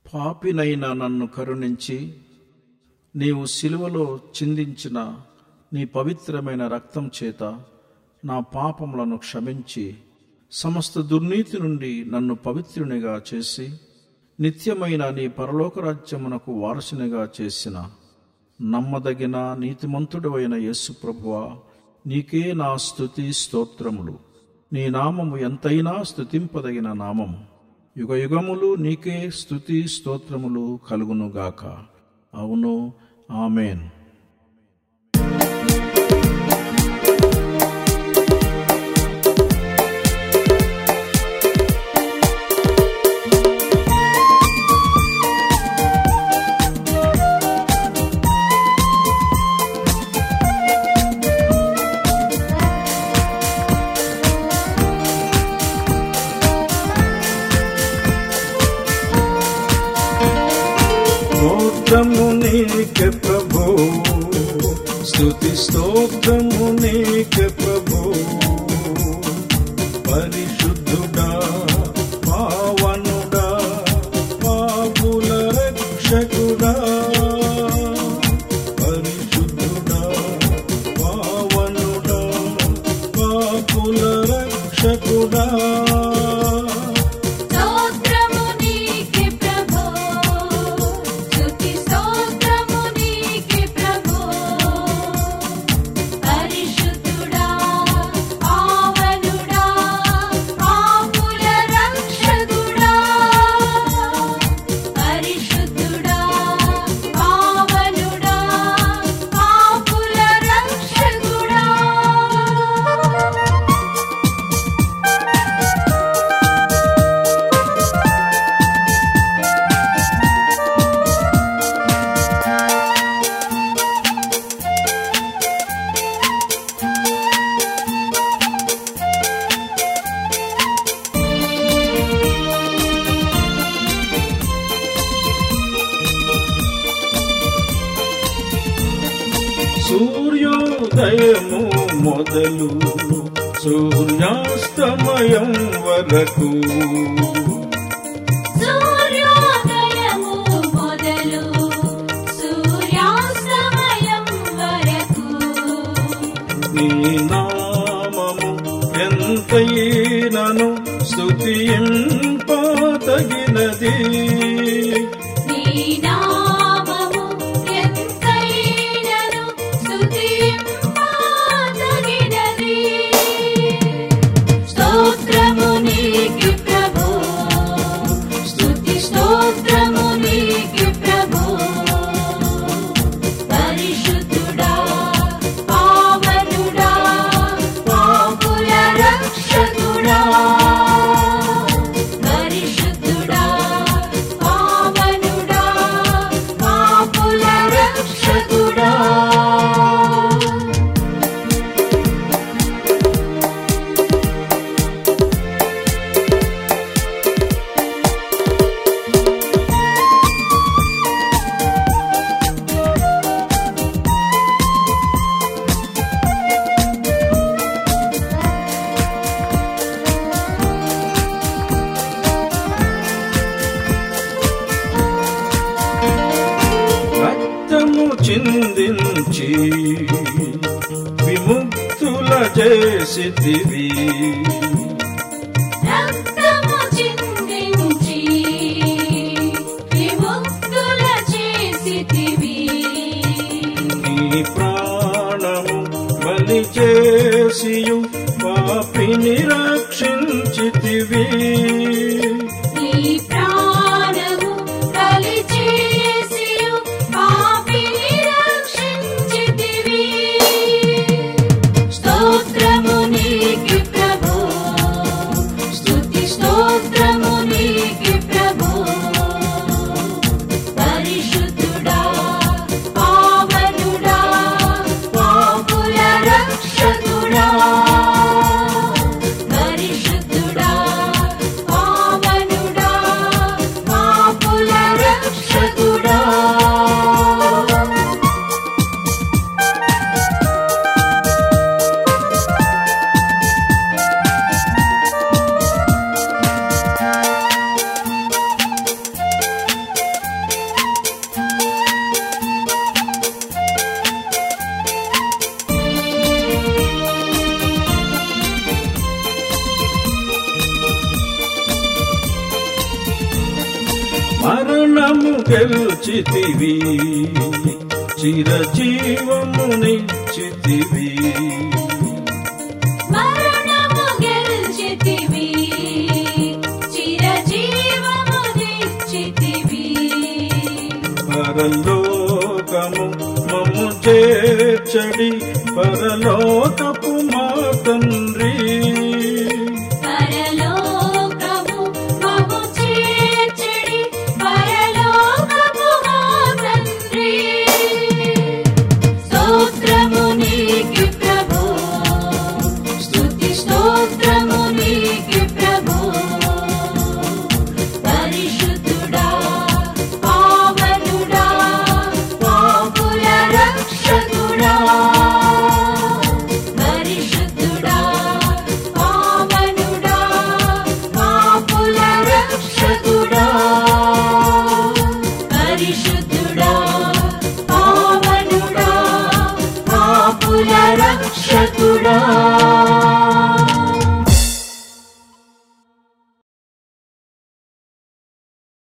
పాపినైన నన్ను కరుణించి నీవు సిలువలో చిందించిన నీ పవిత్రమైన రక్తం చేత నా పాపములను క్షమించి సమస్త దుర్నీతి నుండి నన్ను పవిత్రునిగా చేసి నిత్యమైన నీ పరలోక రాజ్యమునకు వారసునిగా చేసిన నమ్మదగిన నీతిమంతుడవైన యేసు ప్రభువా, నీకే నా స్తుతి స్తోత్రములు. నీ నామము ఎంతైనా స్తుతింపదగిన నామము. యుగయుగములు నీకే స్తుతి స్తోత్రములు కలుగునుగాక. అవును, ఆమేన్. స్తోత్రము నీకే ప్రభు, స్తుతి స్తోత్రము నీకే ప్రభు. పరిశుద్ధుడా, పావనుడా, పాపుల రక్షకుడా. పరిశుద్ధుడా, పావనుడా, పాపుల రక్షకుడా. సూర్యోదయము మొదలు సూర్యాస్తమయం వరకు, సూర్యోదయము మొదలు సూర్యాస్తమయం వరకు నీ నామము ఎంతైనను స్తుతింపదగినది. నీ నామము ఎంతైనను స్తుతింపదగినది. స్తోత్రము నీకే ప్రభు, స్తుతి స్తోత్రము నీకే ప్రభు. పరిశుద్ధుడా, పావనుడా, పాపుల రక్షకుడా. పరిశుద్ధుడా, పావనుడా, పాపుల రక్షకుడా. రక్తము చిందించి విముక్తుల చేసితివి. రక్తము చిందించి విముక్తుల చేసితివి. నీ ప్రాణము బలి చేసియు పాపిని రక్షించితివి. నీ ప్రాణము బలి చేసియు పాపిని రక్షించితివి. స్తోత్రము నీకే ప్రభు, స్తుతి స్తోత్రము నీకే ప్రభు. పరిశుద్ధుడా, పావనుడా, పాపుల రక్షకుడా. పరిశుద్ధుడా, మరణము గెలిచితివి, చిరజీవమునిచ్చితివి. మరణము గెలిచితివి, చిరజీవమునిచ్చితివి. పరలోకము మమ్ము చేర్చడి పరలోకపు మా తండ్రి. పరలోకము మమ్ము చేర్చడి పరలోకపు మా తండ్రి. స్తోత్రము నీకు ప్రభు, స్తుతి స్తోత్రము నీకు ప్రభు. పరిశుద్ధుడా, పావనుడా, పాపుల రక్షకుడా. పరిశుద్ధుడా, పావనుడా, పాపుల రక్షకుడా. పరిశుద్ధుడా, పావనుడా, పాపుల రక్షకుడా.